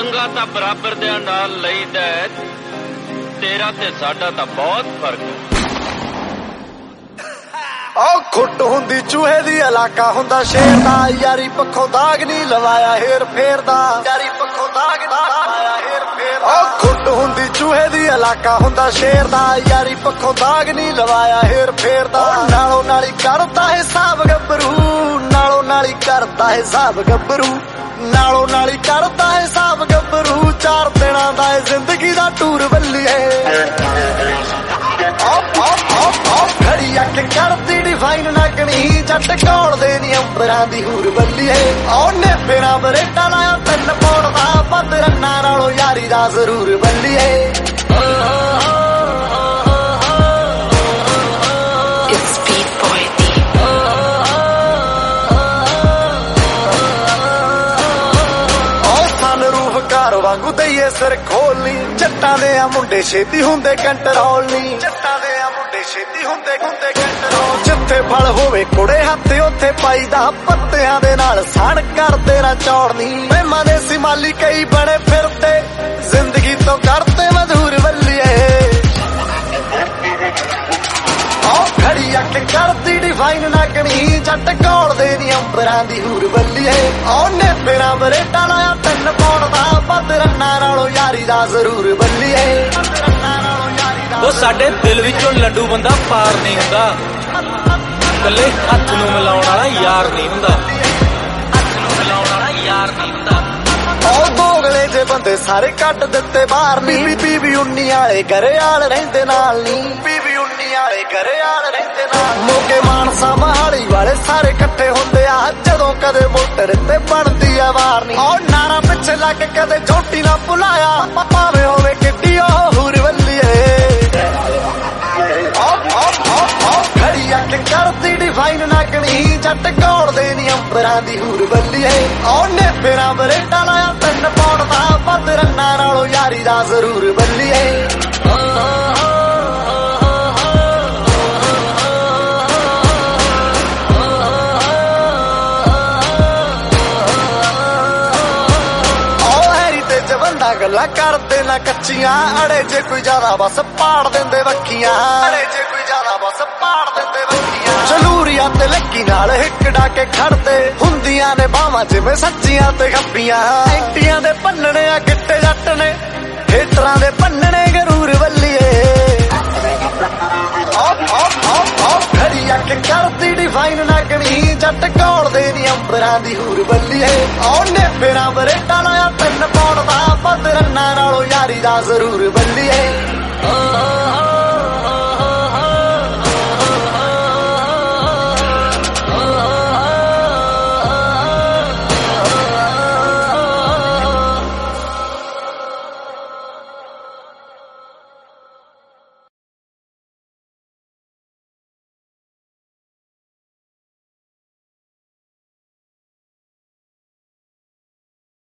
ਪੰਗਾ ਤਾਂ ਬਰਾਬਰ ਦੇ ਨਾਲ ਲਈਦਾ, ਤੇਰਾ ਤੇ ਸਾਡਾ ਤਾਂ ਬਹੁਤ ਫਰਕ ਹੈ। ਖੁੱਟ ਹੁੰਦੀ ਚੂਹੇ ਦੀ ਇਲਾਕਾ ਹੁੰਦਾ ਸ਼ੇਰ ਦਾ, ਯਾਰੀ ਪੱਖੋਂ ਦਾਗ ਨਹੀਂ ਲਵਾਇਆ ਹੇਰ ਫੇਰ ਦਾ, ਯਾਰੀ ਪੱਖੋਂ ਦਾਗ ਨਹੀਂ ਲਵਾਇਆ ਹੇਰ ਫੇਰ ਦਾ। ਖੁੱਟ ਹੁੰਦੀ ਚੂਹੇ ਦੀ ਇਲਾਕਾ ਹੁੰਦਾ ਸ਼ੇਰ ਦਾ, ਯਾਰੀ ਪੱਖੋਂ ਦਾਗ ਨਹੀਂ ਲਵਾਇਆ ਹੇਰ ਫੇਰ ਦਾ। ਨਾਲੋਂ ਨਾਲ ਹੀ ਕਰਦਾ ਹਿਸਾਬ ਗੱਭਰੂ, ਨਾਲੋਂ ਨਾਲ ਹੀ ਕਰਦਾ ਹਿਸਾਬ ਗੱਭਰੂ, ਨਾਲੋਂ ਨਾਲ ਹੀ ਕਰਦਾ ਹਿਸਾਬ ਗੱਭਰੂ। 4 ਦਿਨਾਂ ਦਾ ਏ ਜ਼ਿੰਦਗੀ ਦਾ ਟੂਰ ਬੱਲੀਏ, ਖੜੀ ਅੱਖ ਕਰਦੀ ਡਿਫਾਈਨ ਨਗਣੀ, ਜੱਟ ਘੋਲਦੇ ਨੀ ਅੰਬਰਾਂ ਦੀ ਹੂਰ ਬੱਲੀਏ। ਉਹਨੇ ਫੇਰਾ ਬਰੇਟਾ ਲਾਇਆ 3 ਪੌੜ ਦਾ, ਵੱਧ ਰੰਨਾਂ ਨਾਲੋਂ ਯਾਰੀ ਦਾ ਜ਼ਰੂਰ ਬੱਲੀਏ। ਘਰ ਵਾਂਗੂ ਦਈਏ ਸਿਰ ਖੋਲਨੀ, ਜੱਟਾਂ ਦੇ ਆ ਮੁੰਡੇ ਛੇਤੀ ਹੁੰਦੇ ਕੰਟਰੋਲ ਨੀ, ਜੱਟਾਂ ਦੇ ਆ ਮੁੰਡੇ ਛੇਤੀ ਹੁੰਦੇ ਕੰਟਰੋਲ। ਜਿੱਥੇ ਫਲ ਹੋਵੇ ਕੁੜੇ ਹੱਥ ਉੱਥੇ ਪਾਈਦਾ, ਪੱਤਿਆਂ ਦੇ ਨਾਲ ਸਾਣ ਕਰਦੇ ਨਾ ਚੌੜਨੀ। ਪ੍ਰੇਮਾਂ ਦੇ ਸਿਮਾਲੀ ਕਈ ਬਣੇ ਫਿਰਦੇ, ਜ਼ਿੰਦਗੀ ਤੋਂ ਕਰਦੇ ਮਧੂਰ ਬੱਲੀਏ। ਖੜੀ ਅੱਖ ਕਰਦੀ ਡਿਫਾਈਨ ਨਗਣੀ, ਜੱਟ ਘੋਲਦੇ ਨੀ ਅੰਬਰਾਂ ਦੀ ਹੂਰ ਬੱਲੀਏ। ਉਹਨੇ ਫੇਰਾ ਬਰੇਟਾ ਲਾਇਆ 3 ਪੌੜ ਦਾ, ਵੱਧ ਰੰਨਾਂ ਨਾਲੋਂ ਯਾਰੀ ਦਾ ਜ਼ਰੂਰ ਬੱਲੀਏ। ਉਹ ਸਾਡੇ ਦਿਲ ਵਿੱਚੋਂ ਲੱਡੂ ਬੰਦਾ ਪਾਰ ਨਹੀਂ ਹੁੰਦਾ, ਕੱਲੇ ਹੱਥ ਨੂੰ ਮਿਲਾਉਣ ਵਾਲਾ ਯਾਰ ਨਹੀਂ ਹੁੰਦਾ, ਹੱਥ ਨੂੰ ਮਿਲਾਉਣ ਵਾਲਾ ਯਾਰ ਨਹੀਂ ਹੁੰਦਾ। ਦੋਗਲੇ ਜੇ ਬੰਦੇ ਸਾਰੇ ਕੱਢ ਦਿੱਤੇ ਬਾਹਰ ਨੀ, ਬੀਬੀ 19 ਵਾਲੇ ਘਰਿਆਲ ਰਹਿੰਦੇ ਨਾਲ ਨੀ, ਬੀਬੀ 19 ਵਾਲੇ ਘਰਿਆਲ ਰਹਿੰਦੇ ਨਾਲ। ਮੋਗੇ ਮਾਨਸਾ ਮਹਾਲੀ ਵਾਲੇ ਸਾਰੇ ਇਕੱਠੇ ਹੁੰਦੇ ਆ, ਜਦੋਂ ਕਦੇ ਮੋਟਰ ਤੇ ਬਣਦੀ ਆ ਵਾਰ ਨੀ। ਨਾਰਾ ਪਿੱਛੇ ਲੱਗ ਕਦੇ ਝੋਟੀ ਨਾ ਭੁਲਾਇਆ, ਭਾਵੇਂ ਹੋਵੇ ਕਿੱਡੀ ਉਹ ਹੂਰ ਬੱਲੀਏ। ਖੜੀ ਅੱਖ ਕਰਦੀ ਡਿਫਾਈਨ ਨਗਣੀ, ਜੱਟ ਘੋਲਦੇ ਨੀ ਅੰਬਰਾਂ ਦੀ ਹੂਰ ਬੱਲੀਏ। ਉਹਨੇ ਫੇਰਾ ਬਰੇਟਾ ਲਾਇਆ 3 ਪੌੜ ਦਾ, ਵੱਧ ਰੰਨਾਂ ਨਾਲੋਂ ਯਾਰੀ ਦਾ ਜ਼ਰੂਰ ਬੱਲੀਏ। ਬੰਦਾ ਗੱਲਾਂ ਕਰਦੇ ਨਾ ਕੱਚੀਆਂ, ਅੜੇ ਜੇ ਕੋਈ ਜ਼ਿਆਦਾ ਬਸ ਪਾੜ ਦਿੰਦੇ ਵੱਖੀਆਂ, ਅੜੇ ਜੇ ਕੋਈ ਜ਼ਿਆਦਾ ਬਸ ਪਾੜ ਦਿੰਦੇ ਵੱਖੀਆਂ। ਚਲੂਰੀਆਂ ਤੇ ਲੱਕੀ ਨਾਲ ਹਿੱਕ ਡਾ ਕੇ ਖੜਦੇ, ਹੁੰਦੀਆਂ ਨੇ ਬਾਵਾਂ ਜਿਵੇਂ ਸੱਚੀਆਂ ਤੇ ਖੱਬੀਆਂ। ਐਂਟੀਆਂ ਦੇ ਭੰਨਣੇ ਆ ਗਿੱਟੇ ਜੱਟ ਨੇ, ਹੇਟਰਾਂ ਦੇ ਭੰਨਣੇ ਗਰੂਰ ਬੱਲੀਏ। ਖੜੀ ਅੱਖ ਕਰਦੀ ਡਿਫਾਈਨ ਨਗਣੀ, ਜੱਟ ਘੋਲਦੇ ਨੀ ਅੰਬਰਾਂ ਦੀ ਹੂਰ ਬੱਲੀਏ। ਉਹਨੇ ਫੇਰਾ ਬਰੇਟਾ ਲਾਇਆ 3 ਪੌੜ ਦਾ, ਵੱਧ ਰੰਨਾਂ ਨਾਲੋਂ ਯਾਰੀ ਦਾ ਜ਼ਰੂਰ ਬੱਲੀਏ।